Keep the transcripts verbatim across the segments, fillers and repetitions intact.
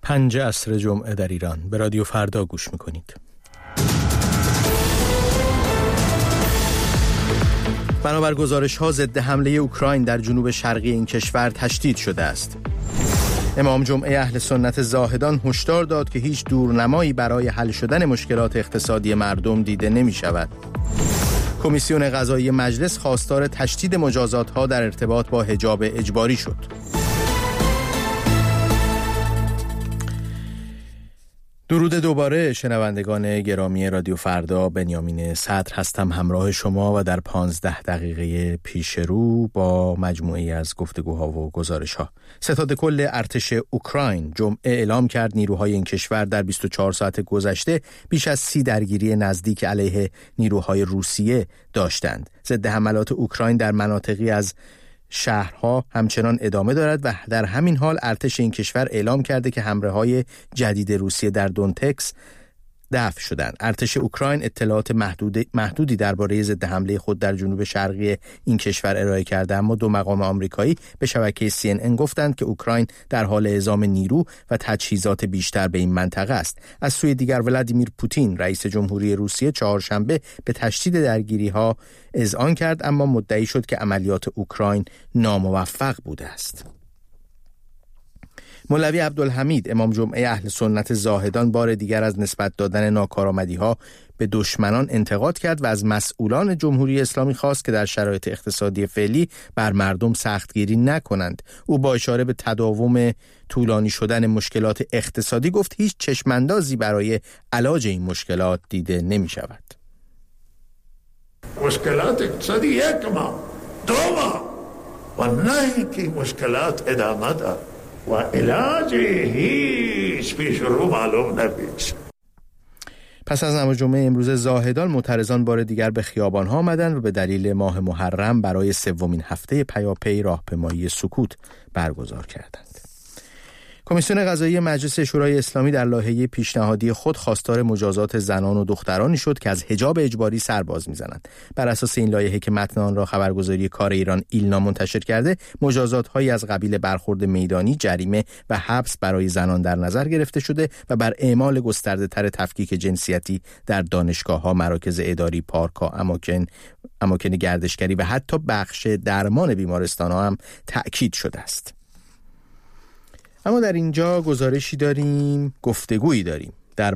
پنج عصر جمعه در ایران. به رادیو فردا گوش میکنید. بنابر گزارش ها ضد حمله اوکراین در جنوب شرقی این کشور تشدید شده است. امام جمعه اهل سنت زاهدان هشدار داد که هیچ دورنمایی برای حل شدن مشکلات اقتصادی مردم دیده نمی شود. کمیسیون قضایی مجلس خواستار تشدید مجازات ها در ارتباط با حجاب اجباری شد. درود دوباره شنوندگان گرامی رادیو فردا، بنیامین صدر هستم همراه شما و در پانزده دقیقه پیش رو با مجموعی از گفتگوها و گزارش‌ها. ستاد کل ارتش اوکراین جمعه اعلام کرد نیروهای این کشور در بیست و چهار ساعت گذشته بیش از سی درگیری نزدیک علیه نیروهای روسیه داشتند. ضد حملات اوکراین در مناطقی از شهرها همچنان ادامه دارد و در همین حال ارتش این کشور اعلام کرده که حمله‌های جدید روسیه در دونتکس دفع شدند. ارتش اوکراین اطلاعات محدود محدودی درباره ضد حمله خود در جنوب شرقی این کشور ارائه کرده، اما دو مقام آمریکایی به شبکه سی ان ان گفتند که اوکراین در حال اعزام نیرو و تجهیزات بیشتر به این منطقه است. از سوی دیگر ولادیمیر پوتین رئیس جمهوری روسیه چهارشنبه به تشدید درگیری‌ها اذعان کرد، اما مدعی شد که عملیات اوکراین ناموفق بوده است. مولوی عبدالحمید امام جمعه اهل سنت زاهدان بار دیگر از نسبت دادن ناکارآمدی‌ها به دشمنان انتقاد کرد و از مسئولان جمهوری اسلامی خواست که در شرایط اقتصادی فعلی بر مردم سختگیری نکنند. او با اشاره به تداوم طولانی شدن مشکلات اقتصادی گفت هیچ چشماندازی برای علاج این مشکلات دیده نمی شود. مشکلات اقتصادی یک ماه دو ماه و نه که مشکلات ادامه دار و علاج هیچ پیش رو معلوم نمیشه. پس از نماز جمعه امروز زاهدان معترضان بار دیگر به خیابان‌ها آمدند و به دلیل ماه محرم برای سومین هفته پیاپی راهپیمایی سکوت برگزار کردند. کمیسیون قضایی مجلس شورای اسلامی در لایحه پیشنهادی خود خواستار مجازات زنان و دخترانی شد که از حجاب اجباری سر باز می‌زنند. بر اساس این لایحه که متن آن را خبرگزاری کار ایران ایلنا منتشر کرده، مجازات‌هایی از قبیل برخورد میدانی، جریمه و حبس برای زنان در نظر گرفته شده و بر اعمال گسترده‌تر تفکیک جنسیتی در دانشگاه‌ها، مراکز اداری، پارک‌ها، اماکن اماکن گردشگری و حتی بخش درمان بیمارستان‌ها هم تأکید شده است. اما در اینجا گزارشی داریم، گفتگویی داریم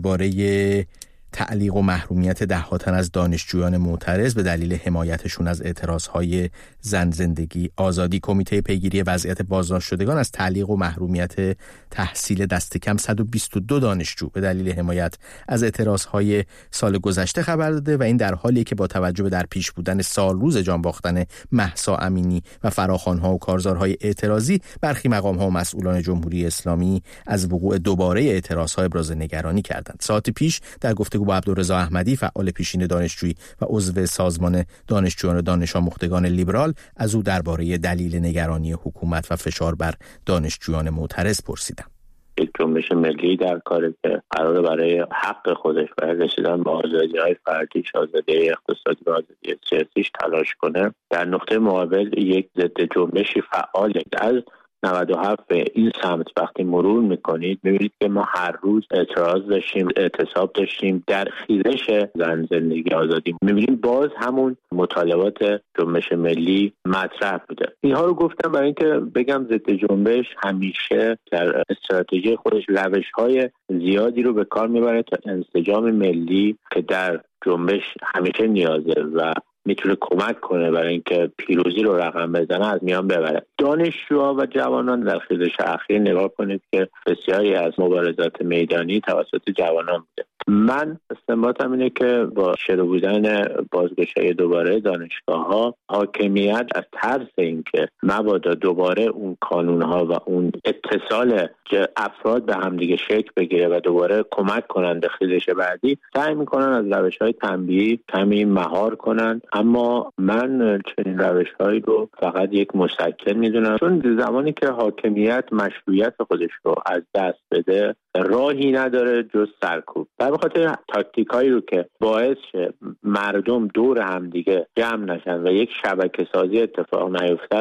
درباره تعلیق و محرومیت ده ها تن از دانشجویان معترض به دلیل حمایتشون از اعتراضهای زن زندگی آزادی. کمیته پیگیری وضعیت بازداشت شدگان از تعلیق و محرومیت تحصیل دست کم صد و بیست و دو دانشجو به دلیل حمایت از اعتراضهای سال گذشته خبر داده و این در حالیه که با توجه به در پیش بودن سال روز جان باختن مهسا امینی و فراخوان‌ها و کارزارهای اعتراضی، برخی مقام‌ها و مسئولان جمهوری اسلامی از وقوع دوباره اعتراض‌ها ابراز نگرانی کردند. ساعت پیش در گفته با عبدالرضا احمدی، فعال پیشین دانشجویی و عضو سازمان دانشجویان دانش آموختگان لیبرال، از او درباره دلیل نگرانی حکومت و فشار بر دانشجویان معترض پرسیدم. یک جنبش ملی در کاری که قراره برای حق خودش برای رسیدن به آزادی‌های فردی، آزادی اقتصادی و آزادی سیاسیش تلاش کنه، در نقطه مقابل یک ضد جنبشی فعال از نود و هفت به این سمت وقتی مرور میکنید میبینید که ما هر روز اعتراض داشتیم، اعتصاب داشتیم در خیزش زن زندگی آزادی. میبینید باز همون مطالبات جنبش ملی مطرح بوده. اینها رو گفتم برای اینکه بگم ضد جنبش همیشه در استراتژی خودش روش‌های زیادی رو به کار میبره تا انسجام ملی که در جنبش همیشه نیازه و میتونه کمک کنه برای اینکه پیروزی رو رقم بزنه از میان ببره. دانشجوها و جوانان در خیزش اخیر نگاه کنید که بسیاری از مبارزات میدانی توسط جوانان بوده. من استنباطم اینه که با شروع بودن بازگشایی دوباره دانشگاه‌ها، حاکمیت از ترس اینکه مبادا دوباره اون قانون‌ها و اون اتصال افراد به همدیگه شکل بگیره و دوباره کمک کنن به خیزش بعدی، سعی میکنن از روش‌های تنبیهی کمی مهار کنن. اما من چنین روش‌هایی رو فقط یک مسکن میدونم، چون زمانی که حاکمیت مشروعیت خودش رو از دست بده راهی نداره جز سرکوب. در خاطر تاکتیکایی رو که باعث شه مردم دور هم دیگه جمع نشن و یک شبکه سازی اتفاق نیفته رو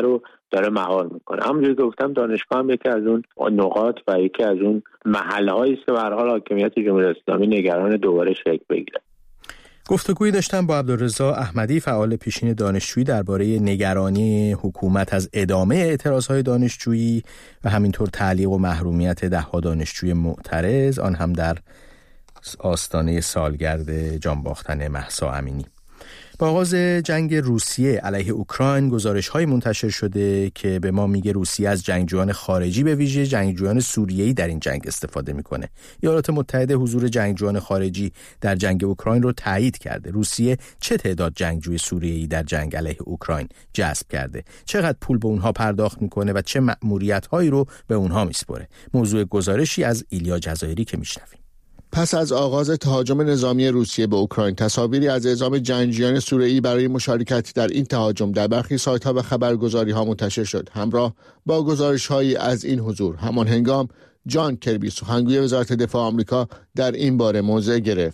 داره مهار میکنه. همونجوری که گفتم دانشگاه هم یکی از اون نقاط و یکی از اون محلهایی است که به هر حال حاکمیت جمهوری اسلامی نگران دوباره شکل بگیره. گفتگویی داشتم با عبدالرضا احمدی، فعال پیشین دانشجویی، درباره نگرانی حکومت از ادامه اعتراضهای دانشجویی و همینطور تعلیق و محرومیت ده‌ها دانشجوی معترض، آن هم در آستانه سالگرد جانباختن مهسا امینی. با آغاز جنگ روسیه علیه اوکراین گزارش‌های منتشر شده که به ما میگه روسیه از جنگجویان خارجی به ویژه جنگجویان سوریه‌ای در این جنگ استفاده میکنه. ایالات متحده حضور جنگجویان خارجی در جنگ اوکراین رو تایید کرده. روسیه چه تعداد جنگجوی سوریه‌ای در جنگ علیه اوکراین جذب کرده؟ چقدر پول به اونها پرداخت میکنه و چه مأموریت‌هایی رو به اونها میسپره؟ موضوع گزارشی از ایلیا جزایری که میشنویم. پس از آغاز تهاجم نظامی روسیه به اوکراین، تصاویری از اعزام جنگجویان سوریه‌ای برای مشارکت در این تهاجم در برخی سایت‌ها و خبرگزاری‌ها منتشر شد. همراه با گزارش‌هایی از این حضور، همان هنگام جان کربی، سخنگوی وزارت دفاع آمریکا، در این باره موضع گرفت.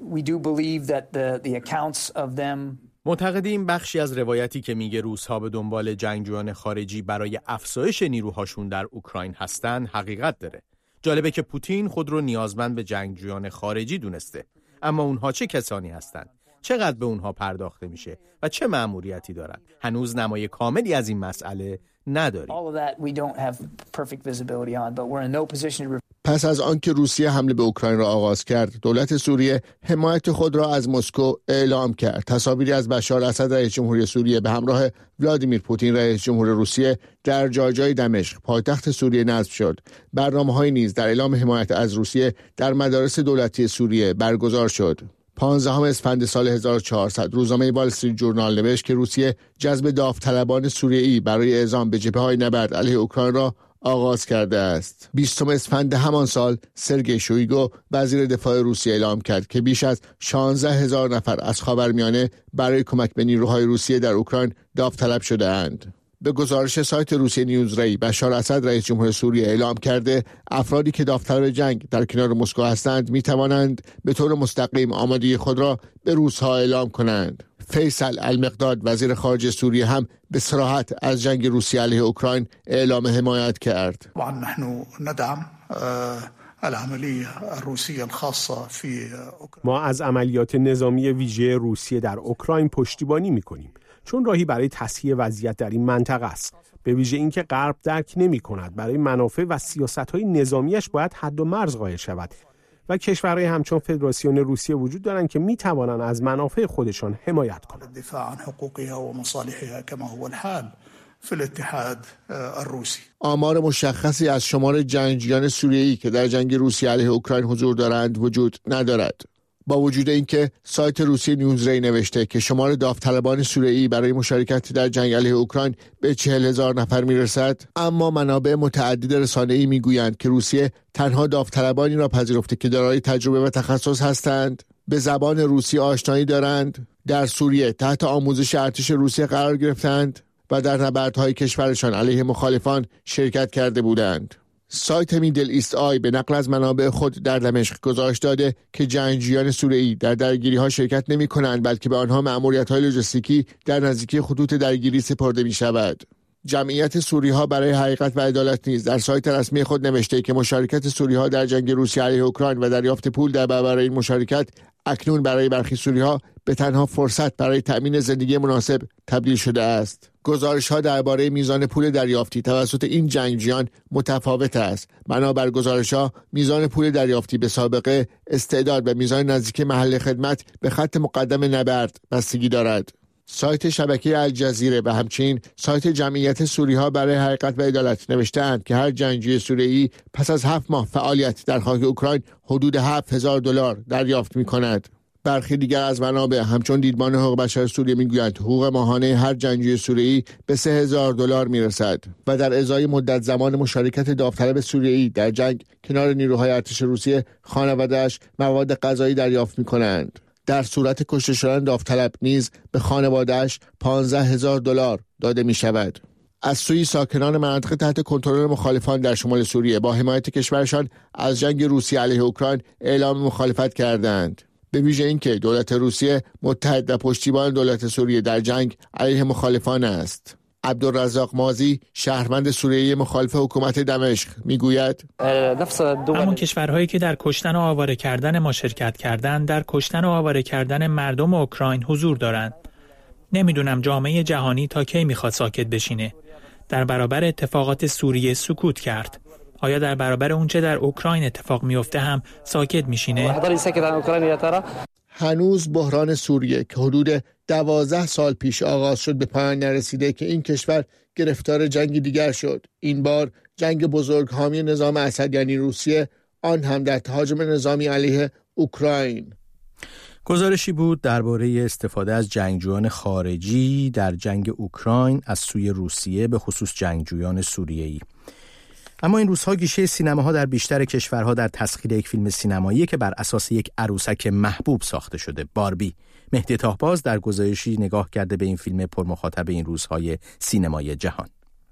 معتقدیم بخشی از روایتی که میگه روس‌ها به دنبال جنگجویان خارجی برای افزایش نیروهاشون در اوکراین هستن حقیقت داره. جالبه که پوتین خود رو نیازمند به جنگجویان خارجی دونسته، اما اونها چه کسانی هستند؟ چقدر به اونها پرداخته میشه و چه مأموریتی دارن؟ هنوز نمای کاملی از این مسئله نداریم. پس از آنکه روسیه حمله به اوکراین را آغاز کرد، دولت سوریه حمایت خود را از مسکو اعلام کرد. تصاویری از بشار اسد رئیس جمهوری سوریه به همراه ولادیمیر پوتین رئیس جمهور روسیه در جاجای دمشق، پایتخت سوریه، نصب شد. برنامه‌های نیز در اعلام حمایت از روسیه در مدارس دولتی سوریه برگزار شد. پانزدهم اسفند سال هزار و چهارصد روزنامه وال استریت جورنال نوشت که روسیه جذب داوطلبان سوریه‌ای برای اعزام به جبهه‌های نبرد علیه اوکراین را آغاز کرده است. بیستم اسفند همان سال سرگئی شویگو وزیر دفاع روسیه اعلام کرد که بیش از شانزده هزار نفر از خاورمیانه برای کمک به نیروهای روسیه در اوکراین داوطلب شده اند. به گزارش سایت روسیه نیوزری، بشار اسد رئیس جمهور سوریه اعلام کرده افرادی که داوطلب جنگ در کنار مسکو هستند می توانند به طور مستقیم آمادگی خود را به روس‌ها اعلام کنند. فیصل المقداد وزیر خارجه سوریه هم به صراحت از جنگ روسیه علیه اوکراین اعلام حمایت کرد. نحن ندعم العملیه الروسیه الخاصه فی ما از عملیات نظامی ویژه روسیه در اوکراین پشتیبانی می‌کنیم، چون راهی برای تصحیح وضعیت در این منطقه است. به ویژه اینکه غرب درک نمی‌کند برای منافع و سیاست‌های نظامیش باید حد و مرز قائل شود و کشورهای همچون فدراسیون روسیه وجود دارند که می‌توانند از منافع خودشان حمایت کنند. دفاع عن حقوقها و مصالحها كما هو الحال فی الاتحاد الروسی. آمار مشخصی از شمار جنگجویان سوریه‌ای که در جنگ روسیه علیه اوکراین حضور دارند وجود ندارد. با وجود اینکه سایت روسیه نیوزری نوشته که شمار داوطلبان سوریه‌ای برای مشارکت در جنگ علیه اوکراین به چهل هزار نفر میرسد، اما منابع متعدد رسانه‌ای میگویند که روسیه تنها داوطلبانی را پذیرفته که دارای تجربه و تخصص هستند، به زبان روسی آشنایی دارند، در سوریه تحت آموزش ارتش روسیه قرار گرفتند و در نبردهای کشورشان علیه مخالفان شرکت کرده بودند. سایت میدل ایست آی به نقل از منابع خود در دمشق گزارش داده که جنگجویان سوریه‌ای در درگیری‌ها شرکت نمی‌کنند، بلکه به آنها مأموریت‌های لوجستیکی در نزدیکی خطوط درگیری سپرده می‌شود. جمعیت سوری‌ها برای حقیقت و عدالت نیز در سایت رسمی خود نوشته که مشارکت سوری‌ها در جنگ روسیه علیه اوکراین و دریافت پول در برابر این مشارکت اکنون برای برخی سوری‌ها به تنها فرصت برای تأمین زندگی مناسب تبدیل شده است. گزارش‌ها درباره میزان پول دریافتی توسط این جنگجویان متفاوت است. بنابر گزارش‌ها میزان پول دریافتی به سابقه، استعداد و میزان نزدیک محل خدمت به خط مقدم نبرد بستگی دارد. سایت شبکه الجزیره و همچنین سایت جمعیت سوری‌ها برای حقیقت و عدالت نوشته‌اند که هر جنگجوی سوریه‌ای پس از هفت ماه فعالیت در خاک اوکراین حدود هفت هزار دلار دریافت می‌کند. برخی دیگر از منابع همچون دیدبان حقوق بشر سوریه میگویند حقوق ماهانه هر جنگجوی سوریه‌ای به سه هزار دلار میرسد و در ازای مدت زمان مشارکت داوطلب سوریه‌ای در جنگ کنار نیروهای ارتش روسیه، خانواده‌اش مواد غذایی دریافت می‌کنند. در صورت کشته شدن داوطلب نیز به خانواده‌اش پانزده هزار دلار داده می‌شود. از سوی ساکنان مناطق تحت کنترل مخالفان در شمال سوریه با حمایت کشورشان از جنگ روسیه علیه اوکراین اعلام مخالفت کردند. به ویژه اینکه دولت روسیه متحد و پشتیبان دولت سوریه در جنگ علیه مخالفان است. عبدالرزاق مازی شهروند سوریه مخالف حکومت دمشق میگوید همون کشورهایی که در کشتن و آواره کردن ما شرکت کردند در کشتن و آواره کردن مردم اوکراین حضور دارند. نمیدونم جامعه جهانی تا کی میخواد ساکت بشینه. در برابر اتفاقات سوریه سکوت کرد. آیا در برابر اونچه در اوکراین اتفاق میفته هم ساکت میشینه؟ هنوز بحران سوریه که حدود دوازده سال پیش آغاز شد به پایان نرسیده که این کشور گرفتار جنگ دیگر شد. این بار جنگ بزرگ حامی نظام اسد یعنی روسیه، آن هم در تهاجم نظامی علیه اوکراین. گزارشی بود درباره استفاده از جنگجویان خارجی در جنگ اوکراین از سوی روسیه به خصوص جنگجویان سوریه‌ای. اما این روزها گیشه سینماها در بیشتر کشورها در تسخیر یک فیلم سینمایی که بر اساس یک عروسک محبوب ساخته شده، باربی. مهدی طاهباز در گزارشی نگاه کرده به این فیلم پرمخاطب این روزهای سینمای جهان.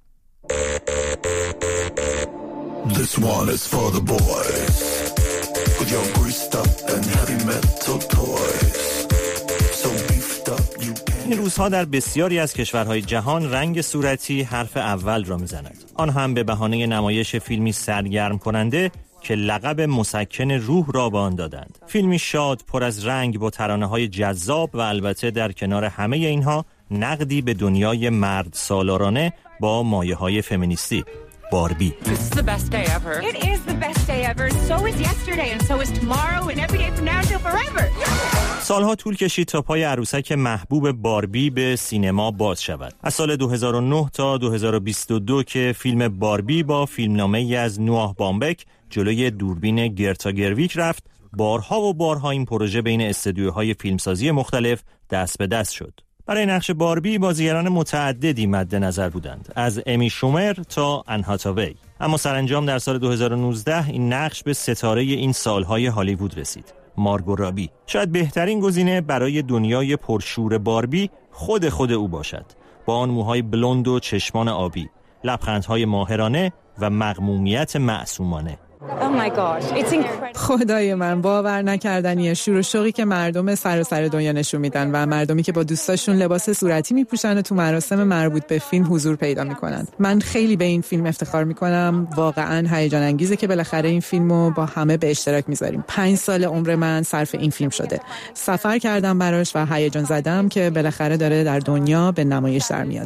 This one is for the boys with your greased up and heavy metal toys. So beefed up you can. این روزها در بسیاری از کشورهای جهان رنگ صورتی حرف اول را میزند. آن هم به بهانه نمایش فیلمی سرگرم کننده که لقب مسکن روح را به آن دادند. فیلمی شاد پر از رنگ با ترانه‌های جذاب و البته در کنار همه اینها نقدی به دنیای مرد سالارانه با مایه‌های فمینیستی. باربی. This is the best day ever. It is the best day ever. So is yesterday and so is tomorrow and every day from now until forever. سالها طول کشید تا پای عروسک محبوب باربی به سینما باز شود. از سال دو هزار و نه تا دو هزار و بیست و دو که فیلم باربی با فیلمنامه‌ای از نوآه بامبک جلوی دوربین گرتا گرویک رفت، بارها و بارها این پروژه بین استودیوهای فیلمسازی مختلف دست به دست شد. برای نقش باربی بازیگران متعددی مد نظر بودند، از امی شومر تا ان هاتاوی. اما سرانجام در سال دو هزار و نوزده این نقش به ستاره این سالهای هالیوود رسید، مارگو رابی. شاید بهترین گزینه برای دنیای پرشور باربی خود خود او باشد، با آن موهای بلوند و چشمان آبی، لبخندهای ماهرانه و مغمومیت معصومانه. Oh my gosh, it's incredible. خدای من، باور نکردنیه. شور و شوقی که مردم سراسر دنیا نشون میدن و مردمی که با دوستاشون لباس صورتی میپوشن و تو مراسم مربوط به فیلم حضور پیدا میکنن. من خیلی به این فیلم افتخار میکنم. واقعا هیجان انگیزه که بالاخره این فیلمو با همه به اشتراک میذاریم. پنج سال عمر من صرف این فیلم شده. سفر کردم براش و هیجان زدم که بالاخره داره در دنیا به نمایش در میاد.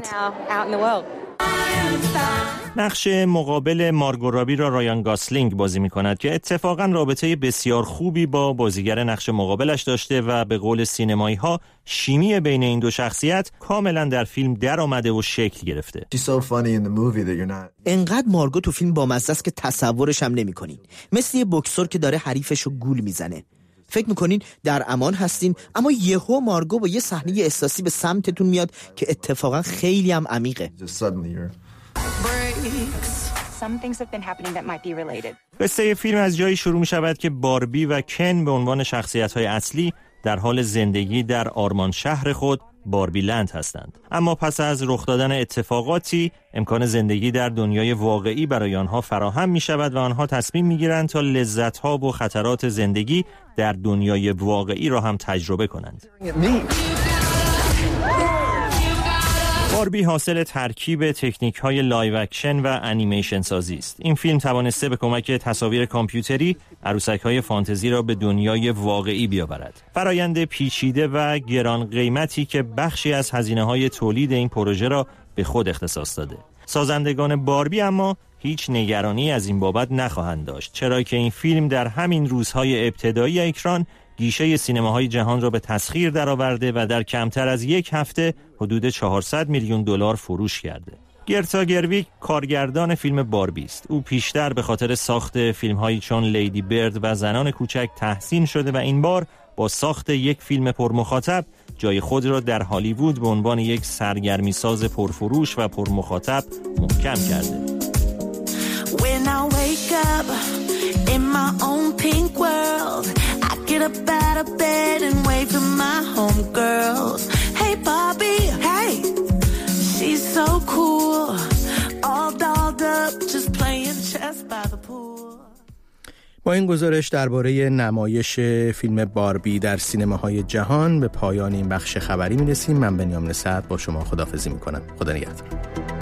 نقش مقابل مارگو رابی را رایان گاسلینگ بازی می‌کند که اتفاقاً رابطه بسیار خوبی با بازیگر نقش مقابلش داشته و به قول سینمایی‌ها شیمی بین این دو شخصیت کاملاً در فیلم در آمده و شکل گرفته. انقدر مارگو تو فیلم بامزه است که تصورش هم نمی‌کنین. مثل یه بوکسور که داره حریفشو گول میزنه. فکر میکنین در امان هستین، اما یهو مارگو با یه صحنه احساسی به سمتتون میاد که اتفاقا خیلی هم عمیقه. قصه فیلم از جایی شروع می شود که باربی و کن به عنوان شخصیت‌های اصلی در حال زندگی در آرمان شهر خود باربی لند هستند. اما پس از رخ دادن اتفاقاتی امکان زندگی در دنیای واقعی برای آنها فراهم می شود و آنها تصمیم می گیرند تا لذت‌ها و خطرات زندگی در دنیای واقعی را هم تجربه کنند. باربی حاصل ترکیب تکنیک‌های لایو اکشن و انیمیشن سازی است. این فیلم توانسته به کمک تصاویر کامپیوتری عروسک‌های فانتزی را به دنیای واقعی بیاورد. فرآیند پیچیده و گران قیمتی که بخشی از هزینه‌های تولید این پروژه را به خود اختصاص داده. سازندگان باربی اما هیچ نگرانی از این بابت نخواهند داشت، چرا که این فیلم در همین روزهای ابتدایی اکران گیشه سینماهای جهان را به تسخیر درآورده و در کمتر از یک هفته حدود چهارصد میلیون دلار فروش کرده. گرتا گرویک کارگردان فیلم باربی است. او پیشتر به خاطر ساخت فیلم‌هایی چون لیدی برد و زنان کوچک تحسین شده و این بار با ساخت یک فیلم پرمخاطب جای خود را در هالیوود به عنوان یک سرگرمی‌ساز پرفروش و پرمخاطب محکم کرده. When I wake up in my own pink world, I get up out of bed and wave to my homegirls. Hey Bobby, hey, she's so cool, all dolled up, just playing chess by the pool. با این گزارش درباره نمایش فیلم باربی در سینماهای جهان به پایان این بخش خبری میرسیم. من بنیامین صدر با شما خداحافظی میکنم. خدا نگهدار.